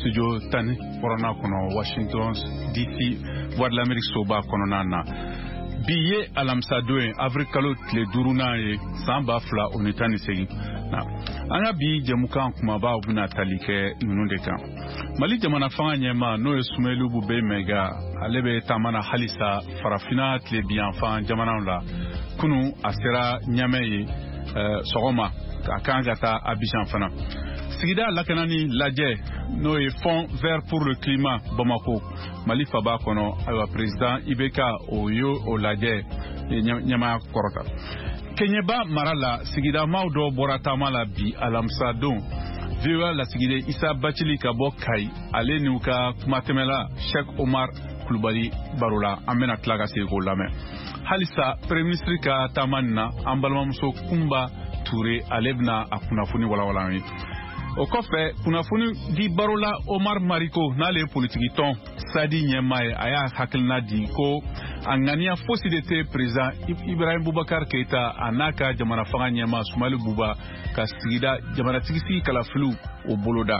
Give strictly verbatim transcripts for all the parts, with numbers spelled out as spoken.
studio tani corona kono Washington D C voix de l'Amérique soba kono nana biye alamsa doe avril kalo tile duruna ye samba fla onetani segi na anga bi jemuka kuma ba obuna talike nunde kan mali jamana fanga nyema no esumelu bube mega alebe tamana halisa farafina tile bian fan jamana la kunu asera nyameye uh, sogoma akangata Abidjan fana sigida lakanani laje no e fond vert pour le climat Bamako Mali faba kono aywa président Ibeka Oyo Olaje nyama korota Kenyeba marala sigida maudo boratama la bi alamsa don viwa la sigide Issa Bachili kabo kai ale nuka kumatemela Cheikh Omar Kulubali Barola amena klaga sego lame halisa premier ministre ka tamanna ambalmamuso Kumba Touré alebna akunafuni wala wala ni o kɔfɛ kunnafoni di Barola Omar Mariko n'ale politiki tɔn Sadi Ɲɛmaye a y'a hakilina di ko a ŋaniya fosi de tɛ président Ibrahim Boubacar Keita a n'a ka jamana fanga ɲɛma Sumali Buba ka sigida jamanatigi sigi kalafiliw o boloda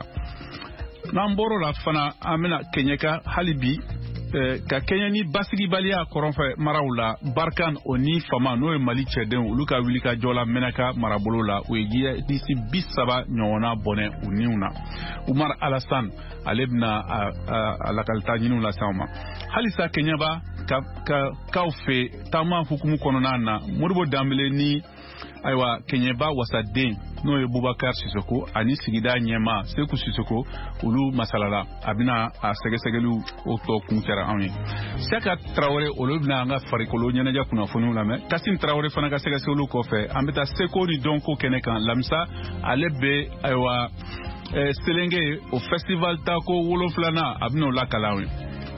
n'an bɔr'o la fana an bɛna Kɛɲɛ ka hali bi ka Kɛɲɛ ni basigibaliya kɔrɔnfɛ maraw la Barkan o ni Fama n'o ye Mali cɛdenw olu ka wuli ka jɔ la Menaka marabolo la o ye disi bi saba ɲɔgɔnna bɔnɛ u niw na Umar Alassane ale bɛna a lakalita ɲiniw lase anw ma halisa Kɛɲɛba ka kaw fɛ taama hukumu kɔnɔna na Modibo Dambele ni ayiwa Kɛɲɛba wasaden n'o ye Boubacar Sissoko ani sigida ɲɛma Seku Sissoko olu masalala a bɛna a sɛgɛsɛgɛliw o tɔ kun kɛra anw ye Seka Traoré olu bɛna an ka farikolo ɲɛnajɛ kunnafoniw lamɛn Kasim Traoré fana ka sɛgɛsɛgɛliw kɔfɛ an bɛ taa Seko ni dɔnko kɛnɛ kan Lamisa ale bɛ ayiwa Selenge o festival tako wolonfilanan a bɛna o lakalan ye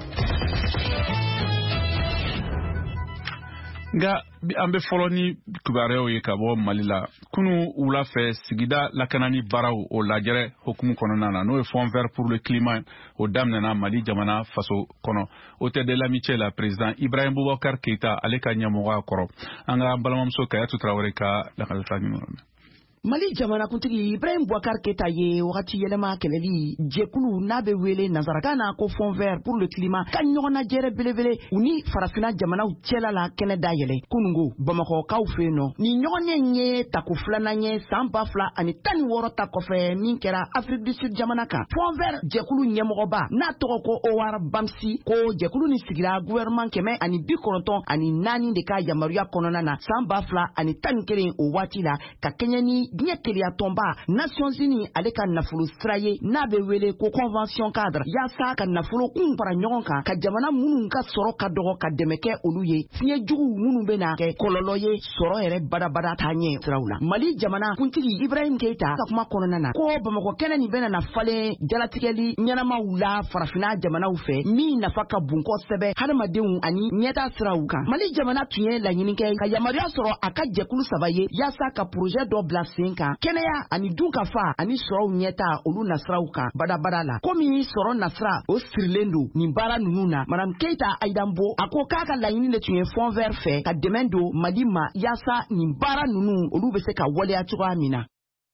nga an bɛ fɔlɔ ni kibaruyaw ye ka bɔ Mali la kunu wula fɛ sigida lakanani baaraw o lajɛrɛ hukumu kɔnɔna na n'o ye fond vert pour le climat o daminɛna Mali jamana faso kɔnɔ o tɛ de l'amitié la président Ibrahim Boubacar Keita ale ka ɲɛmɔgɔya kɔrɔ an ka balimamuso Kayatu Traoré ka lakalita ɲuman Mali jamana kuntigi Ibrahim Boubacar Keita ye wagati yɛlɛma kɛlɛli jɛkulu n'a bɛ wele nazarakan na ko fond vert pour le climat ka ɲɔgɔnna jɛrɛ belebele u ni farafina jamanaw cɛla la kɛnɛ dayɛlɛ kunungo Bamakɔkaw fɛ yen nɔ ni ɲɔgɔnye ye tako filanan ye san ba fila ani tan ni wɔɔrɔ ta kɔfɛ min kɛra Afrique du Sud jamana kan fond vert jɛkulu ɲɛmɔgɔba n'a tɔgɔ ko Owar Bamsi ko jɛkulu ni sigira gouvernement kɛmɛ ani bi kɔnɔntɔn ani naani de ka yamaruya kɔnɔna na san ba fila ani tan ni kelen o waati la ka kɛɲɛ ni diɲɛ keleya tɔnba Nations Unies ale ka nafolo sira ye n'a bɛ wele ko convention cadre yaasa ka nafolo kun fara ɲɔgɔn kan ka jamana minnu ka sɔrɔ ka dɔgɔ ka dɛmɛ kɛ olu ye fiɲɛ jugu minnu bɛ na kɛ kɔlɔlɔ ye sɔrɔ yɛrɛ badabada taa ɲɛ siraw la Mali jamana kuntigi Ibrahim Keita ka kuma kɔnɔna na ko Bamakɔ kɛnɛ nin bɛna na falen jalatigɛli ɲɛnamaw la farafina jamanaw fɛ min nafa ka bon kosɛbɛ hadamadenw ani ɲɛta siraw kan Mali jamana tun ye laɲini kɛ ka yamaruya sɔrɔ a ka jɛkulu saba ye yaasa ka projet dɔ bila sen kan kɛnɛya ani dunkafa ani sɔrɔw ɲɛta olu nasiraw kan badabada la komi sɔrɔ nasira o sirilen don nin baara ninnu na Madame Keita Aïdambo a ko k'a ka laɲini de tun ye fond vert fɛ ka dɛmɛ don Mali ma yaasa nin baara ninnu olu bɛ se ka waleya cogoya min na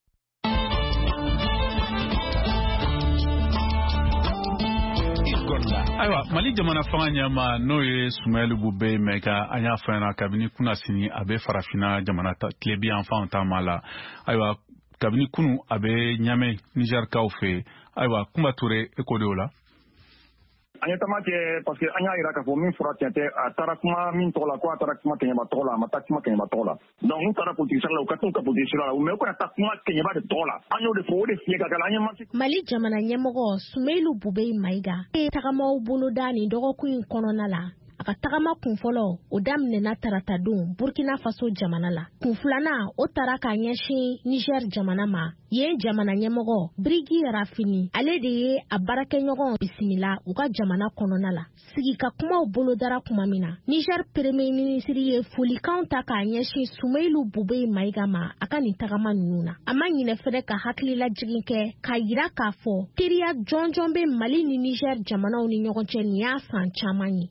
ayiwa Mali jamana fanga ɲɛma n'o ye Sumɛli Bube Mɛga an y'a fɔ ɲɛna kabini kunna sini a bɛ farafina jamana tile bi yanfan taama la ayiwa kabini kunu a bɛ Ɲamɛ Nigerkaw fɛ ayiwa Kumba Touré e ko de o la an ye taama kɛ parce que an y'a jira k'a fɔ min fɔra tiɲɛ tɛ a taara kuma min tɔgɔ la ko a taara kuma Kɛɲɛba tɔgɔ la a ma taa kuma Kɛɲɛba tɔgɔ la donc n'u taara politique sira la u ka t'u ka politique sira la mais u kana taa kuma Kɛɲɛba de tɔgɔ la an y'o de fɔ o de fiɲɛ ka kɛ an ye marché Mali jamana ɲɛmɔgɔ Sumɛli Bube Mayiga e tagamaw boloda nin dɔgɔkun in kɔnɔna la a ka tagama kun fɔlɔ o daminɛna tarata don Burkina Faso jamana la kun filanan o taara ka ɲɛsin Niger jamana ma yen jamana ɲɛmɔgɔ Birigi Rafini ale de ye a baarakɛɲɔgɔn bisimila u ka jamana kɔnɔna la sigi ka kumaw bolodara kuma min na Niger premier ministre ye folikan ta ka ɲɛsin Sumɛli Bube Mayiga ma a ka nin tagama ninnu na a ma ɲinɛ fɛnɛ ka hakilila jigin kɛ ka yira k'a fɔ teriya jɔnjɔn bɛ Mali ni Niger jamanaw ni ɲɔgɔn cɛ nin y'a san caman ye ko Mali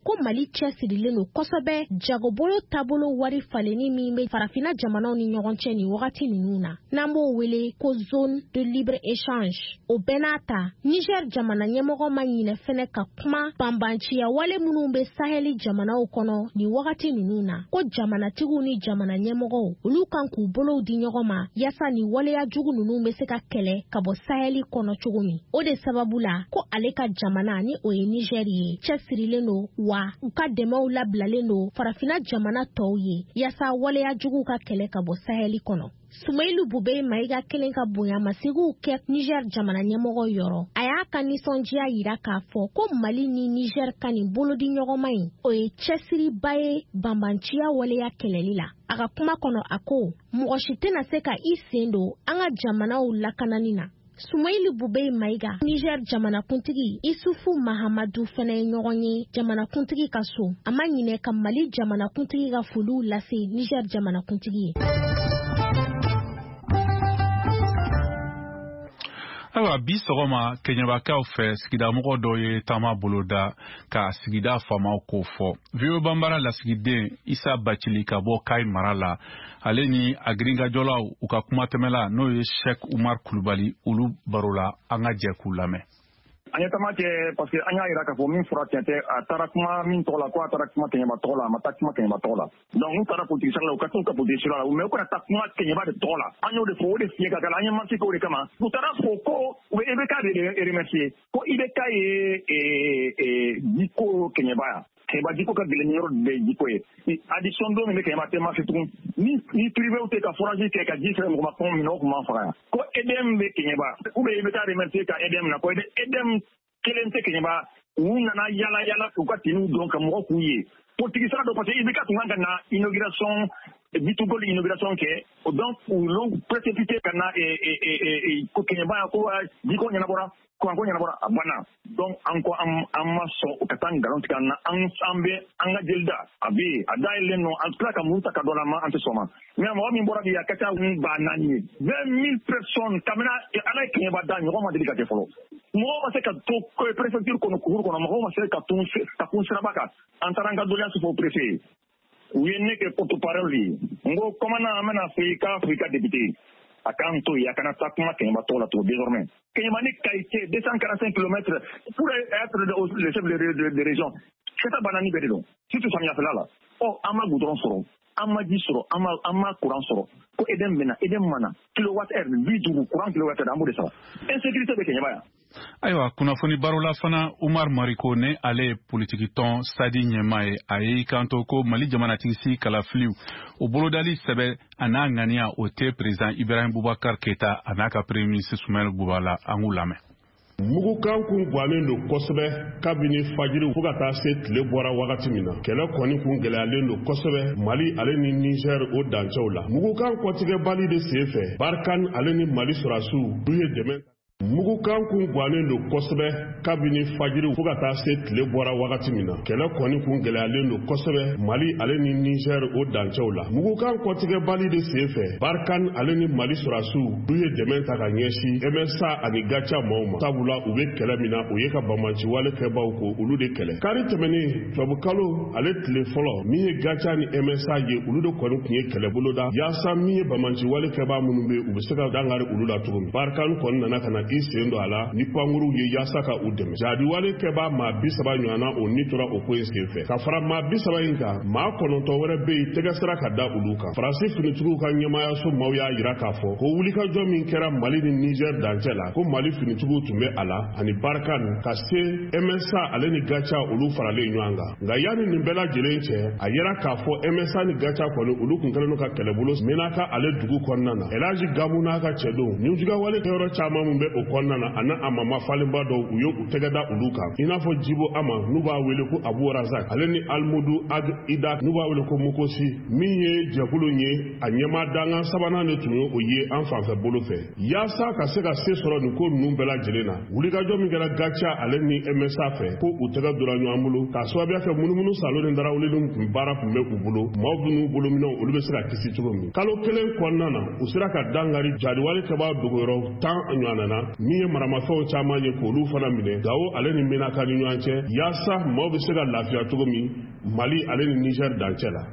cɛsirilen don kosɛbɛ jagobolo taabolo wari faleni min bɛ farafina jamanaw ni ɲɔgɔn cɛ ni wagati ninnu na n'an b'o wele ko zone de libre échange. O bɛɛ n'a ta Niger jamana ɲɛmɔgɔ ma ɲinɛ fɛnɛ ka kuma banbanciya wale minnu bɛ Saheli jamanaw kɔnɔ ni wagati ninnu na ko jamanatigiw ni jamana ɲɛmɔgɔw olu kan k'u bolow di ɲɔgɔn ma yaasa ni waleya jugu ninnu bɛ se ka kɛlɛ ka bɔ Saheli kɔnɔ cogo min. O de sababu la ko ale ka jamana ni o ye Niger ye cɛsirilen don wa u ka dɛmɛw labilalen don farafina jamana tɔw ye yaasa waleya jugu ka kɛlɛ ka bɔ Saheli kɔnɔ. Sumailu Bube Maïga kelen ka bonya masigiw kɛ Niger jamana ɲɛmɔgɔ yɔrɔ. A y'a ka nisɔndiya yira k'a fɔ ko Mali ni Niger ka nin bolodi ɲɔgɔnma in o ye cɛsiriba ye banbanciya waleya kɛlɛli la. A ka kuma kɔnɔ a ko mɔgɔ si tɛna se ka i sen don an ka jamanaw lakanani na. Sumailu Bube Maïga Niger jamanakuntigi Isufu Mahamadu fɛnɛ ye ɲɔgɔn ye jamanakuntigi ka so. A ma ɲinɛ ka Mali jamanakuntigi ka foliw lase Niger jamanakuntigi ye. Awa bi sɔgɔma Keɲabakaw fɛ sigidamɔgɔ dɔ ye taama boloda ka sigida faamaw ko fɔ. V O Banbara lasigiden Isa Bacili ka bɔ Kayi mara la ale ni a girinkajɔlaw u ka kumatɛmɛla n'o ye Sheikh Umar Kulubali olu baro la an ka jɛ k'u lamɛn. An ye taama kɛ parce que an y'a yira k'a fɔ min fɔra tiɲɛ tɛ a taara kuma min tɔgɔ la ko a taara kuma Keɲeba tɔgɔ la a ma taa kuma Keɲeba tɔgɔ la donc n'u taara politique sira la u ka t'u ka politique sira la mais u kana taa kuma Keɲeba de tɔgɔ la an y'o de fɔ o de fiɲɛ ka k'a la an ye mansi kɛ o de kama u taara fɔ ko u bɛ I B K de remercier ko I B K ye Diko Keɲeba yan Keɲeba Diko ka gɛlɛn ni yɔrɔ de ye Diko ye addition don min bɛ Keɲeba tɛ ma fi tugun ni ni privé tɛ ka forage kɛ ka ji sɛbɛn mɔgɔ ma fɛnw minɛ o tun b'an faga yan ko E D M bɛ Keɲeba ou bien I B K remercier ka E D M na ko E D M kelen tɛ Keɲeba u nana yala yala k'u ka teniw dɔn ka mɔgɔ k'u ye politique sira dɔ parce que I B K tun kan ka na inauguration Bitugol inauguration kɛ donc u l'ont précipité ka na ko Keɲeba yan ko Diko ɲɛnabɔra ko ɲɛnabɔra a banna donc an ko an ma sɔn u ka taa nkalon tigɛ an na an bɛ an ka jeli da a bɛ yen a dayɛlɛlen don an tila ka muru ta ka dɔ la ma an tɛ sɔn ma mais mɔgɔ min bɔra bi a ka ca ba naani ye vingt mille personnes kabini ala ye Keɲeba da ɲɔgɔn ma deli ka kɛ fɔlɔ mɔgɔ ma se ka to préfecture kɔnɔ kuru kɔnɔ mɔgɔ ma se ka tun ka kun siraba kan an taara an ka doléance fɔ préfet u ye ne kɛ porte parole ye n ko commandant an bɛna fɔ i k'a fɔ i ka député a k'an to yen a kana taa kuma Keɲeba tɔgɔ la tugun désormais Keɲeba ni Kayi cɛ deux cent quarante cinq kilomètres pour être le chef de région kɛta banani bɛɛ de don surtout samiyafɛla la ɔ an ma goudron sɔrɔ an ma ji sɔrɔ an ma courant sɔrɔ ko E D M bɛna E D M mana kilowatt heure bi duuru courant kilowatt heure an b'o de sara insécurité bɛ Keɲeba yan. Ayiwa kunnafoni baro la fana Umar Mariko ne ale ye politiki tɔn Sadi ɲɛma ye a ye kanto ko Mali jamanatigisi kalafiliw o bolodali sɛbɛ a n'a ŋaniya o tɛ président Ibrahim Boubacar Keita a n'a ka premier ministre Soumaïla Boubala an k'u lamɛn. Mugukan kun gwanen don kosɛbɛ kabini fajiri fo ka taa se tile bɔra wagati min na kɛlɛ kɔni kun gɛlɛyalen don kosɛbɛ Mali ale ni Niger o dancɛw la mugukan kɔtigɛbali de sen fɛ Barkan ale ni Mali sɔrɔsiw du ye dɛmɛ mugukan kun gwanen don kosɛbɛ kabini fajiri fo ka taa se tile bɔra wagati min na kɛlɛ kɔni kun gɛlɛyalen don kosɛbɛ Mali ale ni Niger o dancɛw la mugukan kɔtigɛbali de sen fɛ Barkan ale ni Mali sɔrɔsiw du ye dɛmɛ ta ka ɲɛsin M S A ani Gacha maaw ma sabula u bɛ kɛlɛ min na o ye ka Bamanci wale kɛbaaw ko olu de kɛlɛ kari tɛmɛnen tubabukalo ale tile fɔlɔ min ye Gacha ni M S A ye olu de kɔni tun ye kɛlɛbolo da yaasa min ye Bamanci wale kɛbaa minnu bɛ u bɛ se ka dangari olu la cogo min Barkan kɔni nana ka na i sen don a la ni pankuru ye yaasa ka u dɛmɛ jadiwale kɛbaa maa bi saba ɲɔgɔnna o ni tora o ko in sen fɛ ka fara maa bi saba in kan maa kɔnɔntɔn wɛrɛ bɛ yen tɛgɛ sira ka da olu kan Faransi finitigiw ka ɲɛmayaso maaw y'a yira k'a fɔ ko wulikajɔ min kɛra Mali ni Niger dancɛ la ko Mali finitigiw tun bɛ a la ani Barkan ka se M S A ale ni Gacha olu faralen ɲɔgɔn kan nka yanni nin bɛɛ lajɛlen cɛ a yera k'a fɔ M S A ni Gacha kɔni olu kun kɛlen ka kɛlɛbolo menaka ale dugu kɔnɔna na Elaji Gamu n'a ka cɛ don ɲɛjugawale kɛyɔrɔ caman min bɛ o kɔnɔna na a n'a a mama falenba dɔw u ye u tɛgɛ da olu kan i n'a fɔ Jibo Ama n'u b'a wele ko Abu Razak ale ni Almudu Ag Ida n'u b'a wele ko Mukosi min ye jɛkulu ye a ɲɛma dangan sabanan de tun ye o ye an fanfɛ bolo fɛ yaasa ka se ka se sɔrɔ nin ko ninnu bɛɛ lajɛlen na wulikajɔ min kɛra Gacha ale ni M S A fɛ ko u tɛgɛ dora ɲɔgɔn bolo k'a sababuya kɛ munumunu salon ni darawulenw tun baara tun bɛ u bolo maaw minnu bolominɛw olu bɛ se ka kisi cogo min kalo kelen kɔnɔna na u sera ka dangari jadiwale kɛbaa dogoyɔrɔ tan ɲɔgɔnna na min ye maramafɛnw caman ye k'olu fana minɛ Gawo ale ni Menaka ni ɲɔgɔn cɛ yaasa maaw bɛ se ka lafiya cogo min Mali ale ni Niger dancɛ la.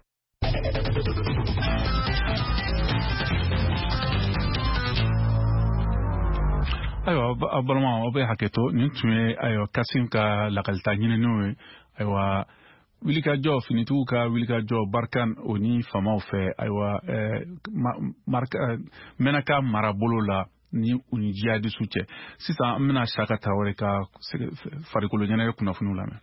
Ayiwa a balima aw bɛ hakɛto nin tun ye ayiwa Kasim ka lakalita ɲininiw ye ayiwa wilikajɔ finitigiw ka wilikajɔ Barkan o ni famaw fɛ ayiwa Menaka marabolo la ni u ni jihadistu cɛ sisan an bɛna Saka Tarawele ka farikolo ɲɛnajɛ kunnafoniw lamɛn.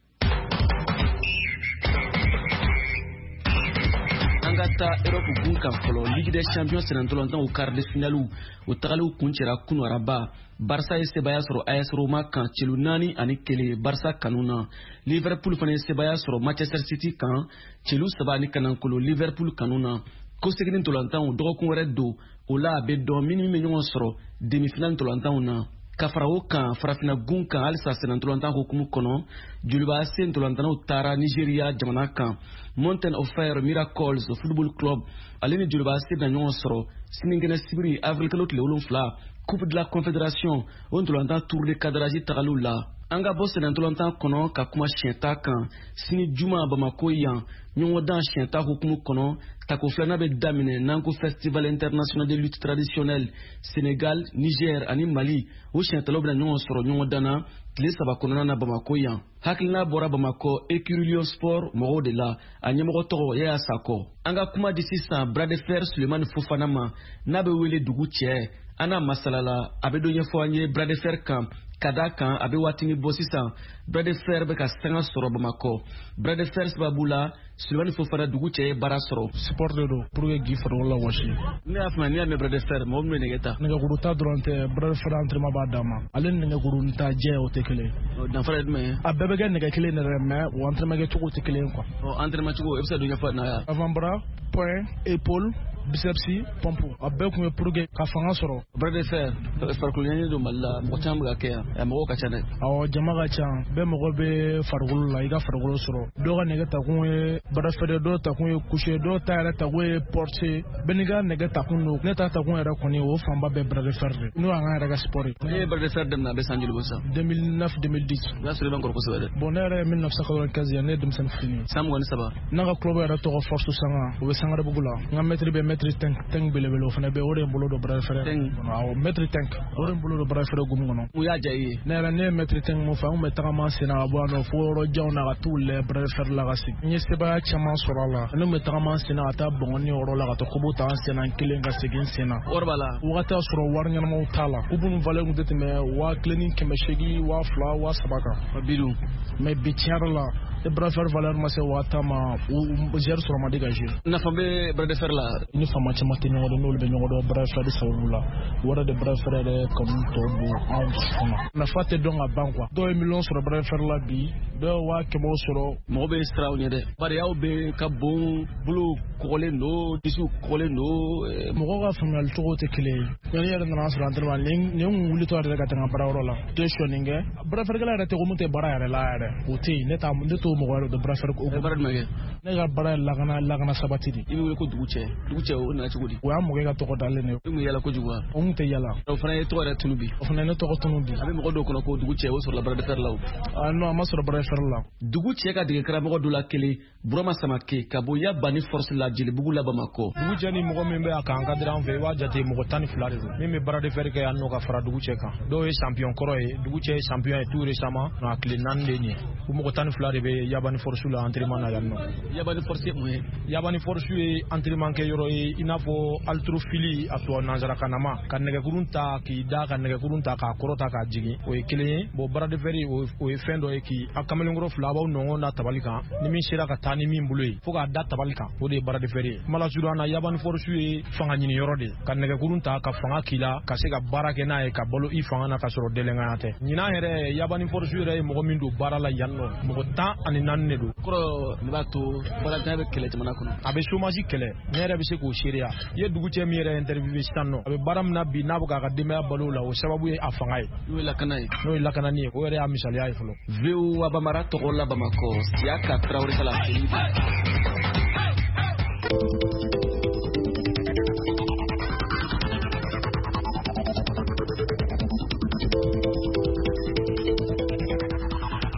Angata Europe bunkan fɔlɔ Ligue des Champions senantɔlɔntan u quart de finale u tagaliw kuncɛra kunu araba Barça ye sebaya sɔrɔ A S Roma kan celu naani ani kelen Barça kanu na. Liverpool fana ye sebaya sɔrɔ Manchester City kan celu saba ani kanankolo Liverpool kanu na. Ko segini ntɔlɔntanw dɔgɔkun wɛrɛ don o la a bɛ dɔn minnu bɛ ɲɔgɔn sɔrɔ demi-finale ntɔlɔntanw na. Ka fara o kan farafina gun kan halisa senantɔlɔntan hukumu kɔnɔ joliba se ntɔlɔntanaw taara Nigeria jamana kan. Mountain of Fire Miracles Football Club ale ni joliba se na ɲɔgɔn sɔrɔ sinikɛnɛ sibiri avril kalo tile wolonfila Coupe de la Confédération o ntɔlɔntan tour de cadrage tagaliw la. An ka bɔ senantɔlɔntan kɔnɔ ka kuma siɲɛta kan sini juma Bamako yan ɲɔgɔndan siɲɛta hukumu kɔnɔ tako filanan bɛ daminɛ n'an ko Festival International de Lutte Traditionnelle Sénégal, Niger ani Mali o siɲɛtalaw bɛna ɲɔgɔn sɔrɔ ɲɔgɔndan na tile saba kɔnɔna na Bamako yan. Hakilina bɔra Bamako Écurie Lion Sport mɔgɔw de la a ɲɛmɔgɔ tɔgɔ Yaya Sakɔ. An ka kuma di sisan Bras de Fer Sulemani Fofana ma n'a bɛ wele dugu cɛ an n'a masalala a bɛ dɔ ɲɛfɔ an ye Bras de Fer kan ka da kan a bɛ waatini bɔ sisan Bras de Fer bɛ ka sanga sɔrɔ Bamako. Bras de Fer sababu la Sulemani Fofana dugu cɛ ye baara sɔrɔ. Sport de don pour que k'i farikolo la wɔsi. Ne y'a faamuya n'i y'a mɛn Bras de Fer mɔgɔ min bɛ nɛgɛ ta. Nɛgɛkuru ta dɔrɔn tɛ Bras de Fer entraînement b'a d'a ma ale ni nɛgɛkuru ta jɛ o tɛ kelen. Danfara ye jumɛn ye. A bɛɛ bɛ kɛ nɛgɛ kelen de dɛ mais o entraînement kɛ cogo tɛ kelen quoi. Ɔ entraînement cogo e bɛ se ka dɔ ɲɛfɔ n'a ye. Avant-bras, poing, épaule, biceps, pompe a bɛɛ kun ye pour que ka fanga sɔrɔ. Bras de Fer farikolo ɲɛɲini don Mali la mɔgɔ caman bɛ ka kɛ yan a mɔgɔw ka ca dɛ. Awɔ jama ka ca bɛɛ mɔgɔ bɛ farikolo la i ka farikolo sɔrɔ dɔw ka nɛgɛ takun ye Bras de Fer dɔw takun ye couché dɔw ta yɛrɛ takun ye porté bɛɛ n'i ka nɛgɛ takun don ne ta takun yɛrɛ kɔni o fanba bɛɛ Bras de Fer de n'o y'an ka yɛrɛ ka sport ye. Ne ye Bras de Fer daminɛ a bɛ san joli bɔ sisan. deux mille neuf deux mille dix. o y'a sɔrɔ i bɛ n kɔrɔ kosɛbɛ dɛ. Bon ne yɛrɛ ye mille neuf cent quatre-vingt-quinze ye ne ye denmisɛnnin fitinin. san mugan ni saba. N'an ka club yɛrɛ tɔgɔ Force Sanga o bɛ Sangarebugu la n ka maitre bɛ maitre tank tank belebele o fana bɛ o de ye n bolo don Bras de Fer. Awɔ maitre tank o de ye n bolo don Bras de Fer gumu kɔnɔ. mun y'a diya i ye. Ne yɛrɛ ne ye maitre tank mun fɛ an kun bɛ tagama sen na ka bɔ yan nɔ fo yɔrɔ janw na ka t'u lajɛ Bras de Fer la ka segin. N ye sebaya caman sɔrɔ a la ne kun bɛ tagama sen na ka taa Bɔngɔni yɔrɔ la ka taa kobo ta an sen na n kelen ka segin sen na. Wari b'a la. Wagati y'a sɔrɔ wari ɲɛnamaw t'a la kubu ninnu valeur kun tɛ tɛmɛ waa kelen ni kɛmɛ seegin waa fila waa saba kan. bi dun. mais bi tiɲɛ yɛrɛ la ni Bras de Fer valeur ma se waa tan ma o zɛri sɔrɔ man di ka jouer. nafa bɛ Bras de Fer la. ni faama caman tɛ ɲɔgɔn dɔn n'olu bɛ ɲɔgɔn dɔn Bras de Fer sababu la o yɛrɛ de Bras de Fer yɛrɛ kanu tɔ don anw dusukun na. nafa tɛ dɔn ka ban quoi. dɔw ye miliyɔn sɔrɔ Bras de Fer la bi dɔw ye waa kɛmɛw sɔrɔ. mɔgɔ bɛ siran aw ɲɛ dɛ. bari aw bɛ ka bon bolo kɔgɔlen don disiw kɔgɔlen don. mɔgɔw ka faamuyali cogo tɛ kelen ye. yanni yɛrɛ nana sɔrɔ entraînement ni ni n wulitɔ yɛrɛ ka tɛmɛ baarayɔrɔ la tɛ sɔnni kɛ Bras de Fer yɛrɛ tɛ ko mun tɛ baara yɛrɛ la yɛrɛ o tɛ yen ne t'a ne t'o mɔgɔ yɛrɛ dɔn Bras de Fer ko. baara jumɛn kɛ. ne ka baara ye lakana lakana sabati de. i bɛ wele ko dugu cɛ dugu cɛ o nana cogo di. o y'a mɔgɔ ka tɔgɔ dalen de. i kun yala kojugu wa. o kun tɛ yala. o fana ye tɔgɔ yɛrɛ tunu bi. o fana ye ne tɔgɔ tunu bi. a bɛ mɔgɔ dɔw kɔnɔ ko dugu cɛ o sɔrɔla Bras de Fer la o. ah non a ma sɔrɔ Bras de Fer la. dugu cɛ ka dege karamɔgɔ dɔ la kelen Burama Samake ka bɔ Yabani Force la Jelibugu la Bamako. dugu cɛ ni mɔgɔ min bɛ a kan kadira an fɛ i b'a jate mɔgɔ tan ni fila de don min bɛ Bras de Fer kɛ yan nɔ ka fara dugu cɛ kan dɔw ye champion kɔrɔ ye dugu cɛ ye champion ye tout récemment a tile naani de nin o mɔgɔ tan ni fila de bɛ Yabani Force la entraînement na yan nɔ. Yabani Force mun ye. Yabani Force ye entraînement kɛ yɔrɔ ye i n'a fɔ haltérophilie a tɔ nanzarakan ma ka nɛgɛkurun ta k'i da ka nɛgɛkurun ta k'a kɔrɔ ta k'a jigin o ye kelen ye bon Bras de Fer o ye fɛn dɔ ye k'i a kamalenkɔrɔ fila b'aw nɔngɔn da tabali kan ni min sera ka taa ni min bolo ye fo k'a da tabali kan o de ye Bras de Fer ye. kuma lasurunya na Yabani Force ye fanga ɲini yɔrɔ de ka nɛgɛkurun ta ka fanga k'i la ka se ka baara kɛ n'a ye ka balo i fanga na ka sɔrɔ dɛlɛnganya tɛ. ɲinan yɛrɛ Yabani Force yɛrɛ ye mɔgɔ min don baara la yan nɔ mɔgɔ tan ani naani de don. kɔrɔ ne b'a to baarantanya bɛ kɛlɛ jamana kɔnɔ. a bɛ chômage kɛlɛ ne yɛrɛ bɛ se k'o seereya i ye dugu cɛ min yɛrɛ interview sisan nɔ a bɛ baara min na bi n'a bɛ k'a ka denbaya balo la o sababu ye a fanga ye. n'o ye lakana ye. n'o ye lakanani ye o yɛrɛ y'a misaliya ye fɔlɔ. V O A Bamara tɔgɔ la Bamako Siaka Traoré Sala.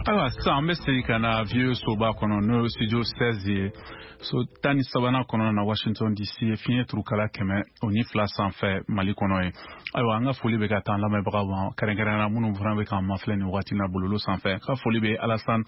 ayiwa sisan an bɛ segin ka na vieux soba kɔnɔ n'o ye studio seize ye so tan ni sabanan kɔnɔna na Washington D C fiɲɛ turukala kɛmɛ o ni fila sanfɛ Mali kɔnɔ ye ayiwa an ka foli bɛ ka taa an lamɛnbagaw ma kɛrɛnkɛrɛnnenya minnu fana bɛ k'an mafilɛ nin waati na bololo sanfɛ ka foli bɛ Alassane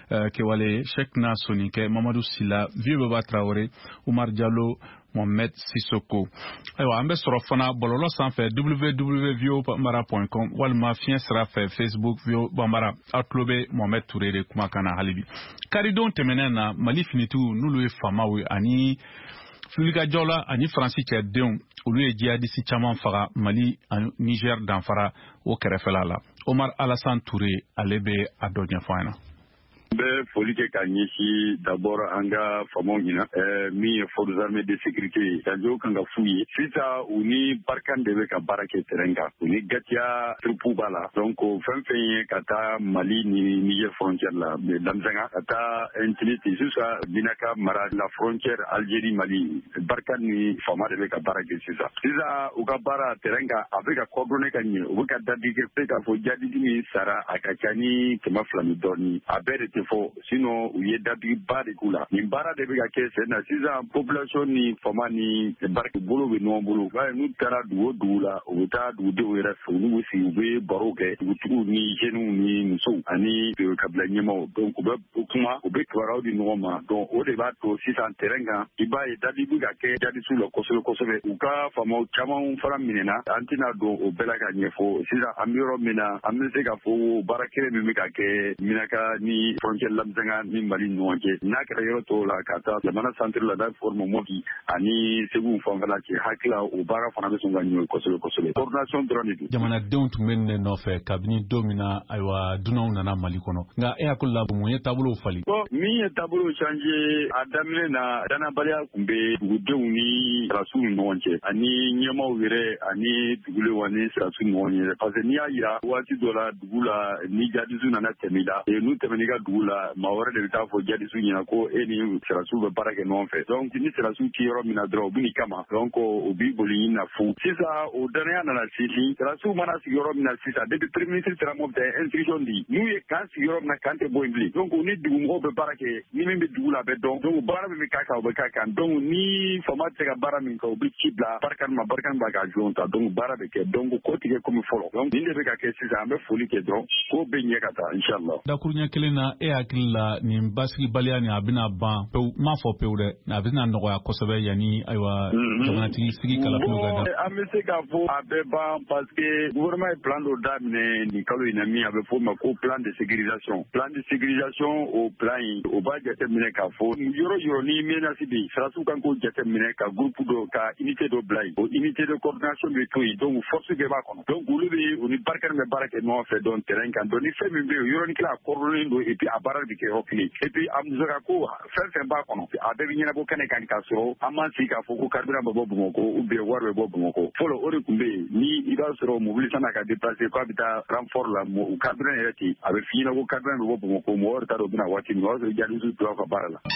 Kewale Shekina Sonikɛ Mamadou Sila Vieux Baba Traoré Umar Diallo Mohamed Sissoko ayiwa an bɛ sɔrɔ fana bɔlɔlɔ sanfɛ w w w point vieux bambara point com walima fiɲɛ sira fɛ Facebook Vieux Bambara a tulo bɛ Mohamed Touré de kumakan na halibi karidon tɛmɛnen na Mali finitigiw n'olu ye faamaw ye ani filikajɔw la ani Faransi cɛdenw olu ye jihadisi caman faga Mali ani Niger danfara o kɛrɛfɛla la Omar Alassane Touré ale bɛ a dɔ ɲɛfɔ an na. N bɛ foli kɛ ka ɲɛsin d'abord an ka faamaw ɲina min ye forces armées de sécurité ye radio kan ka f'u ye sisan u ni Barkhane de bɛ ka baara kɛ terrain kan u ni Gatia troupe b'a la donc fɛn fɛn ye ka taa Mali ni Niger frontière la Lamzanga ka taa Intility jusqu'à Binaka mara la frontière Algérie Mali Barkhane ni faama de bɛ ka baara kɛ sisan sisan u ka baara terrain kan a bɛ ka coordonner ka ɲɛ u bɛ ka dadi kɛ k'a fɔ jadidi min sara a ka ca ni kɛmɛ fila ni dɔɔni a bɛɛ de fɔ sinon u ye dadigiba de k'u la nin baara de bɛ ka kɛ sen na sisan population ni faama ni bariki bolo bɛ ɲɔgɔn bolo bari n'u taara dugu o dugu la u bɛ taa dugudenw yɛrɛ fɛ u n'u sigi u bɛ baro kɛ dugutigiw ni jeunes ni musow ani kabila ɲɛmaaw donc u bɛ kuma u bɛ kibaruyaw di ɲɔgɔn ma donc o de b'a to sisan terrain kan i b'a ye dadi bɛ ka kɛ jadisiw la kosɛbɛ kosɛbɛ u ka faamaw caman fana minɛna an tɛna don o bɛɛ la ka ɲɛfɔ sisan an bɛ yɔrɔ min na an bɛ se ka fɔ baara kelen min bɛ ka kɛ Minaka ni frontière Lamzanga ni Mali ɲɔgɔn cɛ n'a kɛra yɔrɔ tɔw la ka taa jamana centre la n'a forme Mɔti ani Segu fanfɛla cɛ hakila o baara fana bɛ sɔn ka ɲɛ kosɛbɛ kosɛbɛ coordination dɔrɔn de don jamanadenw tun bɛ ne nɔfɛ kabini don min na ayiwa dunanw nana Mali kɔnɔ nka e hakili la mun ye taabolow fali bon min ye taabolow changer a daminɛ na danabaliya tun bɛ dugudenw ni sirasiw ni ɲɔgɔn cɛ ani ɲɛmaaw yɛrɛ ani dugulenw ani sirasiw ni ɲɔgɔn cɛ parce que n'i y'a yira waati dɔ la dugu la ni jadisiw nana tɛmɛ i la n'u tɛmɛn'i ka dugu la maa wɛrɛ de bɛ taa fɔ jadisiw ɲɛna ko e ni sirasiw bɛ baara kɛ ɲɔgɔn fɛ donc ni sirasiw ci yɔrɔ min na dɔrɔn u bɛ n'i kama donc u b'i boli ɲini na fu sisan o danaya nana sinsin sirasiw mana sigi yɔrɔ min na sisan depuis premier ministre sera Mɔti a instruction di n'u ye kan sigi yɔrɔ min na kan tɛ bɔ yen bilen donc ni dugumɔgɔw bɛ baara kɛ ni min bɛ dugu la a bɛ dɔn donc baara min bɛ k'a kan o bɛ k'a kan donc ni faama tɛ se ka baara min kɛ u bɛ ci bila Barkhane ma Barkhane b'a ka jɔn ta donc baara bɛ kɛ donc ko tigɛ komi fɔlɔ donc nin de bɛ ka kɛ sisan an bɛ foli kɛ dɔrɔn ko bɛ ɲɛ ka taa inchallah dakuruɲɛ kelen na e hakili la nin basigibaliya ni a bɛna ban pewu m'a fɔ pewu dɛ a bɛna nɔgɔya kosɛbɛ yanni ayiwa jamanatigi sigi kalafiliw ka da an bɛ se k'a fɔ a bɛ ban parce que gouvernement ye plan dɔ daminɛ nin kalo in na min a bɛ fɔ o ma ko plan de sécurisation plan de sécurisation o plan in o b'a jateminɛ k'a fɔ yɔrɔ yɔrɔ ni menace bɛ yen sirasiw kan k'o jateminɛ ka groupe dɔ ka unité dɔ bila yen o unité de coordination bɛ to yen donc force bɛɛ b'a kɔnɔ donc olu bɛ u ni Barkhane bɛ baara kɛ ɲɔgɔn fɛ donc terrain kan donc ni fɛn min bɛ yen yɔrɔnin kelen a coordonné don et puis a baara bɛ kɛ yɔrɔ kelen et puis a musaka ko fɛn fɛn b'a kɔnɔ a bɛɛ bɛ ɲɛnabɔ kɛnɛ kan k'a sɔrɔ an ma sigi k'a fɔ ko carburant bɛ bɔ Bamakɔ ou bien wari bɛ bɔ Bamakɔ fɔlɔ o de tun bɛ yen ni i b'a sɔrɔ mobili san'a ka déplacer k'a bɛ taa renfort la o carburant yɛrɛ ten a bɛ f'i ɲɛna ko carburant bɛ bɔ Bamakɔ mɔgɔ wɛrɛ t'a dɔn o bɛna waati min o y'a sɔrɔ jadisiw tora ka baara la.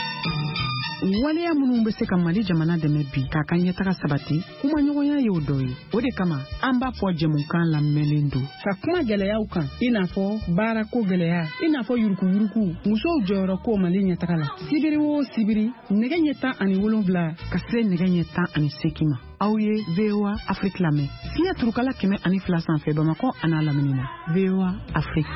waleya minnu bɛ se ka Mali jamana dɛmɛ bi k'a ka ɲɛtaga sabati kuma ɲɔgɔnya ye o dɔ ye o de kama an b'a fɔ jɛmukan lamɛnlen don ka kuma gɛlɛyaw kan i n'a fɔ baarako gɛlɛya i n'a fɔ yuruguyurugu musow jɔyɔrɔ ko Mali ɲɛtaga la sibiri o sibiri nɛgɛ ɲɛ tan ani wolonwula ka se nɛgɛ ɲɛ tan ani seegin ma aw ye V O A Afrique lamɛn fiɲɛ turukala kɛmɛ ani fila sanfɛ Bamakɔ a n'a lamini na V O A Afrique.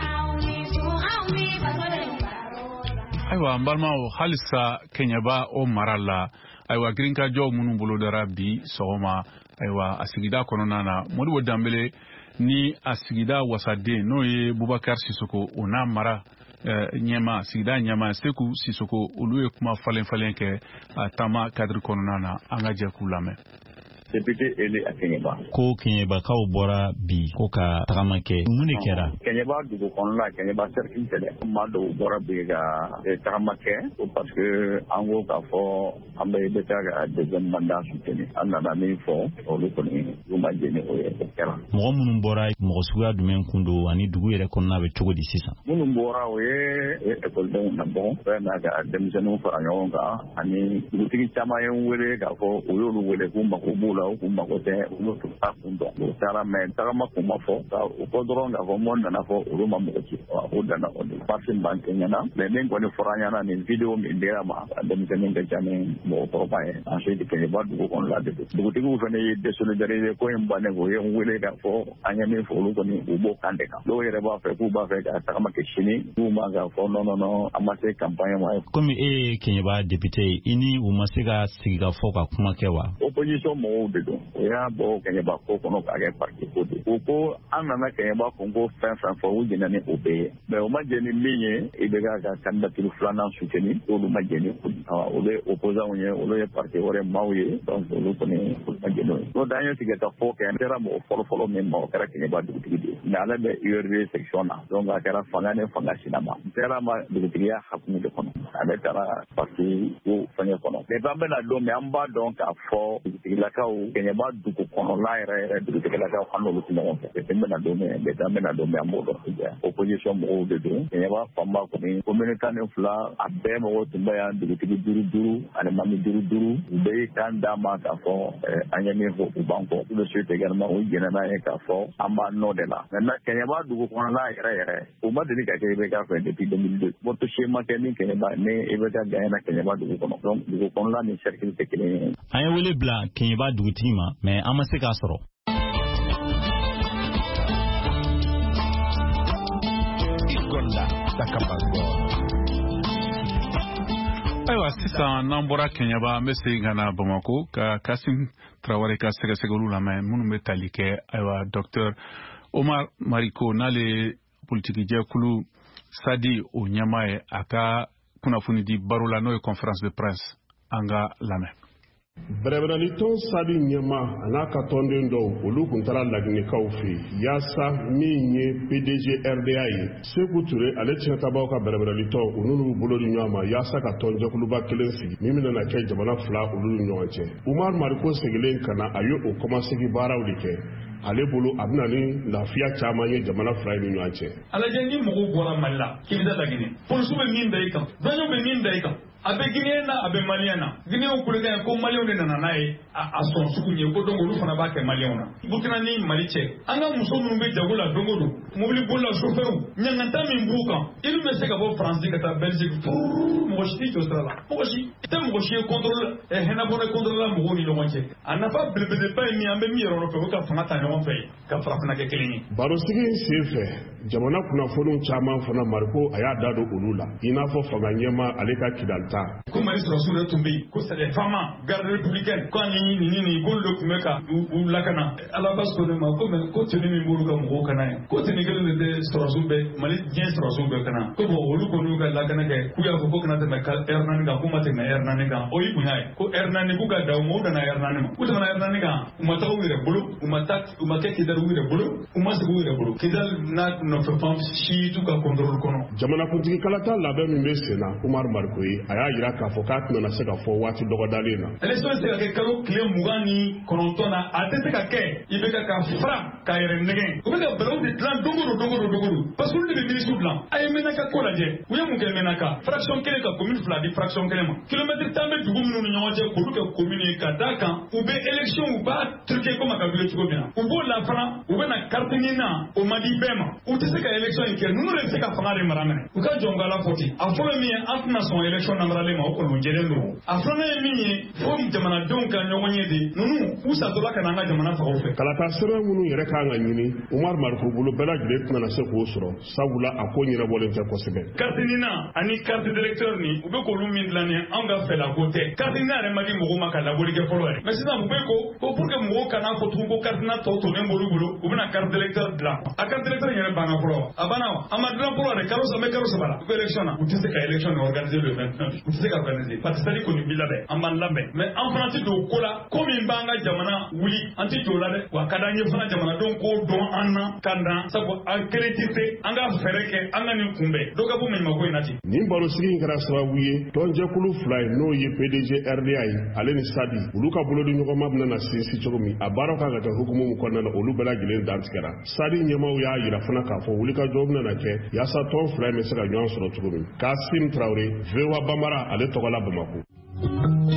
ayiwa an balimaw halisa Kɛɲɛba o mara la ayiwa girinkajɔw minnu bolodara bi sɔgɔma ayiwa a sigida kɔnɔna na Modibo Danbele ni a sigida wasaden n'o ye Bubakari Sisoko o n'a mara ɲɛma sigida ɲɛma Seku Sisoko olu ye kuma falen falen kɛ a taama kadiri kɔnɔna na an ka jɛ k'u lamɛn. député élu à Kɛɲɛba. Ko Kɛɲɛbakaw bɔra bi ko ka tagama kɛ mun de kɛra? Kɛɲɛba dugu kɔnɔna la Kɛɲɛba cercle tɛ dɛ. Maa dɔw bɔra bi ka tagama kɛ ko parce que an ko k'a fɔ an bɛ bɛ taa ka deuxième mandat soutenir. An nana min fɔ olu kɔni olu ma jɛn ni o ye o kɛra. Mɔgɔ minnu bɔra mɔgɔ suguya jumɛn kun don ani dugu yɛrɛ kɔnɔna bɛ cogo di sisan? Minnu bɔra o ye ekɔlidenw nabɔ fɛn na ka denmisɛnninw fara ɲɔgɔn kan ani dugutigi caman ye n wele k'a fɔ o y'olu wele k'u mako b'u la u kun mago tɛ olu tun t'a kun dɔn o taara mɛ tagama kun ma fɔ ka o fɔ dɔrɔn k'a fɔ mɔ nana fɔ olu ma mɔgɔ ci o danna o de pasi ban tɛ ɲɛna mɛ min kɔni fɔra ɲɛna nin video min dira ma a denmisɛnnin ka ca ni mɔgɔkɔrɔba ye ensuite Keɲeba dugu kɔnɔ la de don dugutigiw fana ye désolidariser ko in bannen o ye n wele k'a fɔ an ye min fɔ olu kɔni u b'o kan de kan dɔw yɛrɛ b'a fɛ k'u b'a fɛ ka tagama kɛ sini k'u ma k'a fɔ non non non an ma se campagne ma komi e ye Keɲeba député i ni u ma se ka sigi ka fɔ ka kuma kɛ wa opposition mɔgɔw de don o y'a bɔ Keɲeba ko kɔnɔ k'a kɛ parti ko de o ko an nana Keɲeba kun ko fɛn fɛn fɔ u jɛna ni o bɛɛ ye mais o ma jɛ ni min ye i bɛ ka ka candidature filanan soutenu olu ma jɛ ni olu ye opposant ye olu ye parti wɛrɛ maaw ye donc olu kɔni olu ma jɛ n'o ye n'o tɛ an ye tigɛ ka fɔ kɛ n kɛra mɔgɔ fɔlɔfɔlɔ min ma o kɛra Keɲeba dugutigi de ye mais ale bɛ U R D section na donc a kɛra fanga ni fanga sinama n kɛra ma dugutigiya hakumu de kɔnɔ ale taara parti ko fɛngɛ kɔnɔ mais an bɛna don mais an b'a dɔn k'a fɔ dugutigilakaw Keɲeba dugu kɔnɔla yɛrɛ yɛrɛ dugutigilakaw an n'olu tɛ ɲɔgɔn fɛ n bɛna don mais mais an bɛna don mais an b'o dɔn opposition mɔgɔw de don Keɲeba fanba kɔni commune tan ni fila a bɛɛ mɔgɔw tun bɛ yan dugutigi duuru duuru ani mami duuru duuru u bɛ kan d'a ma k'a fɔ an ye min fɔ u b'an kɔ tout de suite également u jɛnna n'a ye k'a fɔ an b'a nɔ de la maintenant Keɲeba dugu kɔnɔla yɛrɛ yɛrɛ o ma deli ka kɛ I B K fɛ depuis deux mille deux vote se ma kɛ ni Keɲeba ni I B K gagné na Keɲeba dugu kɔnɔ donc dugu kɔnɔla ni cercle tɛ kelen ye an ye wele bila Keɲeba dugutigi ma mais an ma se k'a sɔrɔ ayiwa sisan n'an bɔra Keɲeba an bɛ segin ka na Bamako ka Kasim Traoré ka sɛgɛsɛgɛliw lamɛn minnu bɛ tali kɛ ayiwa docteur Omar Mariko n'ale politiki jɛkulu Sadi o ɲɛmaa ye a ka kunnafoni di baro la n'o ye conférence de presse an ka lamɛn bɛrɛbɛrɛlitɔn Sadi ɲɛma a n'a ka tɔnden dɔw olu kun taara laginikaw fɛ yaasa min ye P D G R D A ye Seku Ture ale tiɲɛtabaw ka bɛrɛbɛrɛlitɔn olu n'u bolo di ɲɔgɔn ma yaasa ka tɔnjɛkuluba kelen sigi min bɛna kɛ jamana fila olu ni ɲɔgɔn cɛ Umar Mariko segilen ka na a ye o kɔmasegi baaraw de kɛ ale bolo a bɛna ni lafiya caman ye jamana fila ni ɲɔgɔn cɛ alajɛ ni mɔgɔw bɔra Mali la k'i bɛ taa Lagine polisiw bɛ min da i kan dɔnniw bɛ min da i kan a bɛ Guinéen na a bɛ Malien na Guinéen kulekan ye ko Malien de nana n'a ye a sɔn sugu ye ko donc olu fana b'a kɛ Malien na Burkina ni Mali cɛ an ka muso minnu bɛ jago la don o don mobili bolila chauffeur ɲangata min b'u kan ilu bɛ se ka bɔ France ka taa Belgique mɔgɔ si tɛ jɔ sira la mɔgɔ si i tɛ mɔgɔ si ye contrôle hɛnɛbɔnɛ contrôle la mɔgɔw ni ɲɔgɔn cɛ a nafa belebeleba ye min an bɛ min yɛrɛ fɛ o ka fanga ta ɲɔgɔn fɛ ka farafina kɛ kelen ye barosigi in sen fɛ jamana kunnafoniw caman fana Mariko a y'a da don olu la i n'a fɔ fanga ɲɛma ale ka kidalita ko Mali sɔrɔsiw de tun bɛ yen ko c'est des femmes garde républicaine ko ani ni ni ko olu tun bɛ ka u lakana ala basi ko ne ma ko mais ko teni min b'olu ka mɔgɔw kana ye ko teni kelen de tɛ sɔrɔsiw bɛɛ Mali diɲɛ sɔrɔsiw bɛɛ kana ko bon olu kɔni y'u ka lakana kɛ k'u y'a fɔ ko kana tɛmɛ heure naani kan k'u ma tɛmɛ heure naani kan o y'i bonya ye ko heure naani k'u ka da u ma u nana heure naani ma u tɛmɛna heure naani kan u ma taa u yɛrɛ bolo u ma taa u ma kɛ Kidal u yɛrɛ bolo u ma sigi u yɛrɛ bolo Kidal n'a nɔfɛ fan si t'u ka contrôle kɔnɔ jamanakuntigi kalata labɛn min bɛ sen na Umar Mariko ye a y'a jira k'a fɔ k'a tɛna se ka fɔ waati dɔgɔdalen na élection bɛ se ka kɛ kalo tile mugan ni kɔnɔntɔn na a tɛ se ka kɛ I bɛ ka ka fara k'a yɛrɛ nɛgɛn u bɛ ka bɛlɛw de dilan don o don don o don don o don parce que olu de bɛ ministre dilan a ye Menaka ko lajɛ u ye mun kɛ Menaka fraction kelen ka commune fila di fraction kelen ma kilomètre tan bɛ dugu minnu ni ɲɔgɔn cɛ k'olu kɛ commune ye ka d'a kan u bɛ élection u b'a truqué comme a ka wuli cogo min na u b'o la fana u bɛ na carte ɲini na o man di bɛɛ ma u tɛ se ka élection in kɛ ninnu de bɛ se ka fanga de mara minɛ u ka jɔn k'Ala fɔ ten a fɔlɔ min ye an tɛna sɔn élection namaralen ma o kɔni o jɛlen don a filanan ye min ye fo jamanadenw ka ɲɔgɔn ye de ninnu u satɔla ka na an ka jamana faga u fɛ kalata sɛbɛn minnu yɛrɛ kan ka ɲini Umar Mariko bolo bɛɛ lajɛlen tɛna se k'o sɔrɔ sabula a ko ɲɛnabɔlen tɛ kosɛbɛ carte ɲini ani carte d'électeur ni u bɛ k'olu min dilan ni anw ka fɛla ko tɛ carte ɲini yɛrɛ ma di mɔgɔw ma ka labɔli kɛ fɔlɔ yɛrɛ mais sisan u bɛ ko ko pour que mɔgɔw kana fɔ tugun ko carte ɲini tɔ tonnen b'olu bolo u bɛna carte d'électeur dilan a carte d'électeur yɛrɛ banna fɔlɔ a banna wa a ma dilan fɔlɔ yɛrɛ kalo saba kalo saba la u bɛ élection na u tɛ se ka élection na organiser le vingt-neuf u tɛ se ka organiser parce que sadi kɔni bi labɛn an b'an labɛn mais an fana tɛ don ko la ko min b'an ka jamana wuli an tɛ jɔ o la dɛ wa ka d'an ye fana jamanadenw k'o dɔn an na ka dan sabu an kelen tɛ se an ka fɛɛrɛ kɛ an ka nin kunbɛn dɔ ka bɔ maɲumako in na ten. nin barosigi in kɛra sababu ye tɔnjɛkulu fila ye n'o ye P D G R D A ye ale ni Sadi olu ka bolodi ɲɔgɔnma bɛna na sinsin cogo min a baaraw kan ka kɛ hukumu min kɔnɔna na olu bɛɛ lajɛlen dantigɛra Sadi ɲɛmaw y'a yira fana k'a fɔ wulikajɔ bɛna na kɛ yaasa tɔn fila in bɛ se ka ɲɔgɔn sɔrɔ cogo min Kasim Traoré V O A Bambara ale tɔgɔ la Bamako.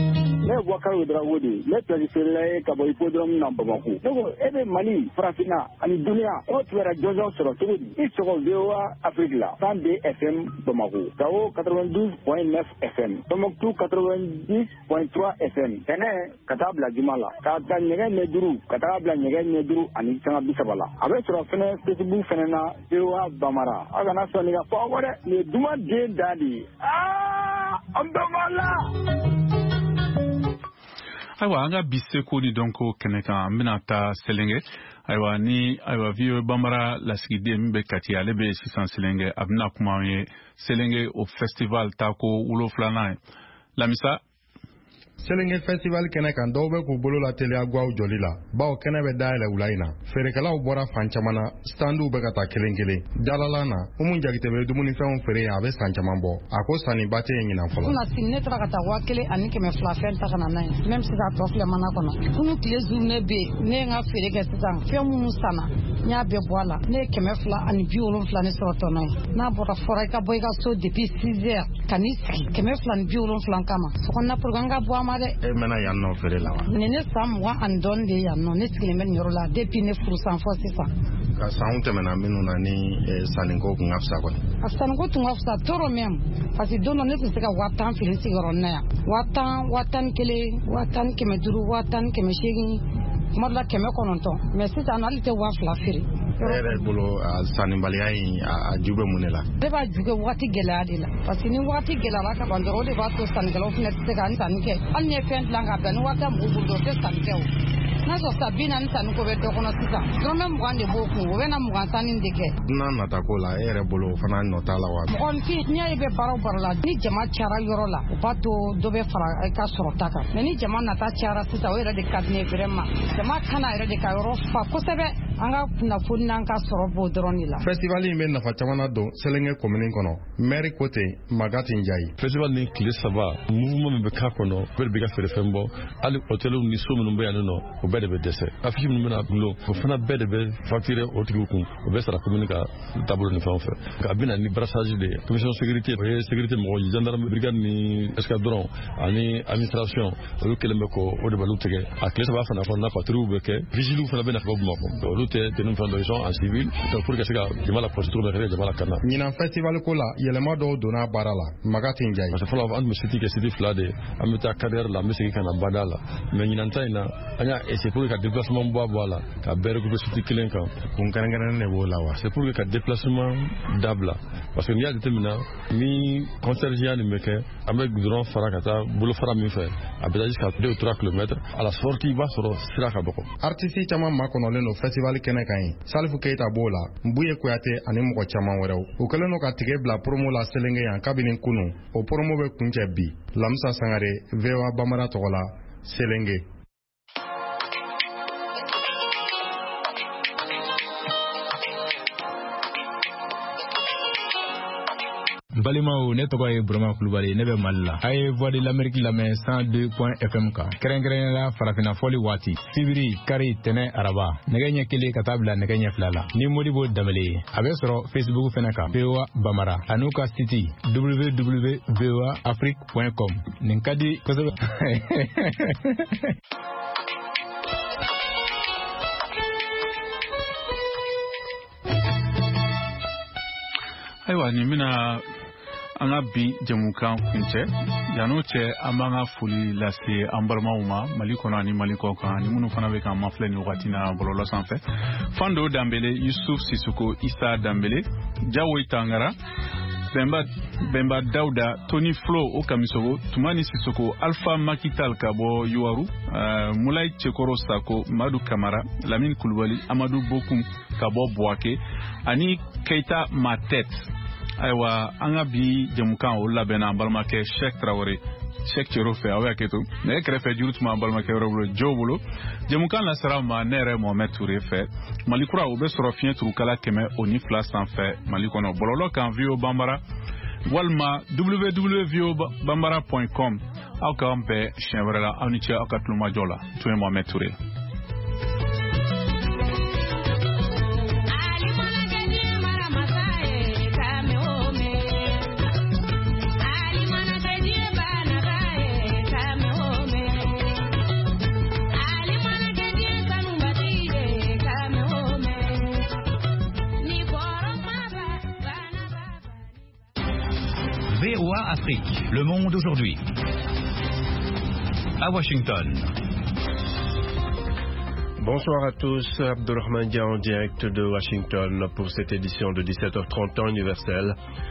ne Boubacar Ouedraogo ne préfère ka bo hippodrome na Bamako donc e be Mali Farafina ani dunia o tuera jojo soro to di i sogo vewa Afrique la cent deux F M Bamako Gao quatre-vingt-douze point neuf F M Tombouctou quatre-vingt-dix point trois F M tene katabla jumala ka ta nyege ne duru katabla nyege ne duru ani tanga bisabala abe soro fene Facebook fene na vewa Bamara aga na so ni ga fawore ne duma de dali ah ambamala aywa an ka bi seko ni dɔnko kɛnɛ kan an bɛna taa selenge aywa ni aywa vieux Bambara lasigiden min bɛ Kati ale bɛ sisan selenge a bɛna kuma an ye selenge o festival tako wolonfilanan ye Lamisa Selenge festival kɛnɛ kan dɔw bɛ k'u bolo la teliya guwaw joli la bawo kɛnɛ bɛ dayɛlɛ wula in na feerekɛlaw bɔra fan caman na standuw bɛ ka taa kelen kelen dalala na Umu Jakite bɛ dumunifɛnw feere a bɛ san caman bɔ a ko sanniba tɛ yen ɲinan fɔlɔ kuna sini ne taara ka taa waa kelen ani kɛmɛ fila fɛn ta ka na n'a ye même sisan a tɔ filɛ mana kɔnɔ kunu tile journée bɛ yen ne ye n ka feere kɛ sisan fɛn minnu sanna n y'a bɛɛ bɔ a la ne ye kɛmɛ fila ani bi wolonfila ne sɔrɔ tɔnɔ ye n'a bɔra fɔra i ka bɔ i ka so depuis six heures ka n'i sigi kɛmɛ fila ni bi wolonfila kama sokɔnɔna pour que n ka bɔ a ma dɛ e mɛna yan nɔ feere la wa ne ne san mugan ani dɔɔni de yan nɔ ne sigilen bɛ nin yɔrɔ la depuis ne furu san fɔ sisan ka sanw tɛmɛna minnu na ni sanniko kun ka fisa kɔni a sanniko tun ka fisa tɔɔrɔ même parce que don dɔ ne tun se ka waa tan feere sigiyɔrɔ na yan waa tan waa tan ni kelen waa tan ni kɛmɛ duuru waa tan ni kɛmɛ seegin kuma dɔ la kɛmɛ kɔnɔntɔn mais sisan hali tɛ waa fila feere e yɛrɛ bolo sannibaliya in a ju bɛ mun de la ne b'a ju kɛ wagati gɛlɛya de la parce que ni wagati gɛlɛyara ka ban dɔrɔn o de b'a to sannikɛlaw fana tɛ se ka sanni kɛ hali ni ye fɛn dilan ka bila ni wari tɛ mɔgɔw bolo dɔrɔn o tɛ sanni kɛ o n'a sɔrɔ sa bi naani sanni ko bɛ dɔ kɔnɔ sisan dɔrɔmɛ mugan de b'o kun o bɛ na mugan sanni de kɛ dunan natako la e yɛrɛ bolo o fana nɔ t'a la wa mɔgɔnifin n'i y'a ye bɛ baara o baara la ni jama cayara yɔrɔ la o b'a to dɔ bɛ fara i ka sɔrɔ ta kan mais ni jama nata cayara sisan o yɛrɛ de ka di ne ye vraiment jama kana yɛrɛ de ka yɔrɔ fa kosɛbɛ an ka kunnafoni n'an ka sɔrɔ b'o dɔrɔn de la festival in bɛ nafa caman don Selenge commune kɔnɔ maire ko ten Magati Njayi festival ni tile saba mouvement min bɛ k'a kɔnɔ bɛɛ de bɛ ka feerefɛn bɔ hali hôteliw ni so minnu bɛ yan nɔ o bɛɛ de bɛ dɛsɛ affiche minnu bɛna bulon o fana bɛɛ de bɛ facturer o tigiw kun o bɛ sara commune ka taabolo ni fɛnw fɛ a bɛna ni brassage de ye commission sécurité o ye sécurité mɔgɔ gendarme brigade ni escadron ani administration olu kelen bɛ ko o de b'olu tigɛ a tile saba fana kɔnɔna patrouille bɛ kɛ vigile fana bɛ na ka bɔ Bamakɔ olu tɛ tenue fɛn dɔ ils sont en civil donc pour que se ka jama la kɔlɔsi cogo bɛ kɛ jama la kana ɲinan festival ko la yɛlɛma dɔw donna baara la Magati Njayi parce que fɔlɔ an tun bɛ siti kɛ siti fila de an bɛ taa carrière la an bɛ segin ka na bada la mais ɲinan ta in na an y'a essayer pour que ka déplacement bɔ a bɔ a la ka bɛɛ regrouper siti kelen kan kun kɛrɛnkɛrɛnnen de b'o la wa c'est pour que ka déplacement dabila parce que n'i y'a jateminɛ ni conciergeya nin bɛ kɛ an bɛ goudron fara ka taa bolofara min fɛ a bɛ taa jusqu'à deux ou trois kilomètres à la sortie i b'a sɔrɔ sira ka dɔgɔ artiste caman makɔnɔlen don festival kɛnɛ kan ye Salifu Keita b'o la Mbuye Kuyate ani mɔgɔ caman wɛrɛw u kɛlen don ka tigɛ bila promo la Selenge yan kabini kunu o promo bɛ kuncɛ bi Lamisa Sangare V O A Bambara tɔgɔ la Selenge Balimaw ne tɔgɔ ye Burama Kulubali ne bɛ Mali la a ye Voix de l'Amérique lamɛn cent deux point F M kan kɛrɛnkɛrɛnnen la farafinna fɔli waati sibiri kari tɛnɛ araba nɛgɛ ɲɛ kelen ka taa bila nɛgɛ ɲɛ fila la ni Modibo Danbele ye a bɛ sɔrɔ Facebook fɛnɛ kan V O A Bambara an'u ka site w w w point v o a afrique point com nin ka di kosɛbɛ ayiwa nin bɛna an ka bi jɛmukan kuncɛ yan'o cɛ an b'an ka foli lase an balimaw ma Mali kɔnɔ ani Mali kɔ kan ani minnu fana bɛ k'an mafilɛ nin wagati na bɔlɔlɔ sanfɛ Fando Danbele Yusuf Sisoko Isa Danbele Jawoyi Tangara Bemba Bemba Dauda Tony Flo o Kamisogo Tumani Sisoko Alpha Makital ka bɔ Yuwaru uh, Mulai Chekoro Sako Madu Kamara Lamine Kulubali Amadou Bokum ka bɔ Boake ani Keita Matet ayiwa an ka bi jɛmukan o labɛnna an balimakɛ Cheikh Traoré Cheikh Cero fɛ aw y'a kɛ to nɛgɛ kɛrɛfɛ juru tuma an balimakɛ wɛrɛ bolo Jo bolo jɛmukan nasira ma ne yɛrɛ Mohamed Touré fɛ Mali kura o bɛ sɔrɔ fiɲɛ turukala kɛmɛ o ni fila sanfɛ Mali kɔnɔ bɔlɔlɔ kan V O Bambara walima w w w point v o bambara point com aw k'an bɛn siɲɛ wɛrɛ la aw ni ce aw ka tulomajɔ la to ye Mohamed Touré. V O A Afrique, Le Monde aujourd'hui. À Washington. Bonsoir à tous, Abdelrahman Dia en direct de Washington pour cette édition de dix-sept heures trente temps universel.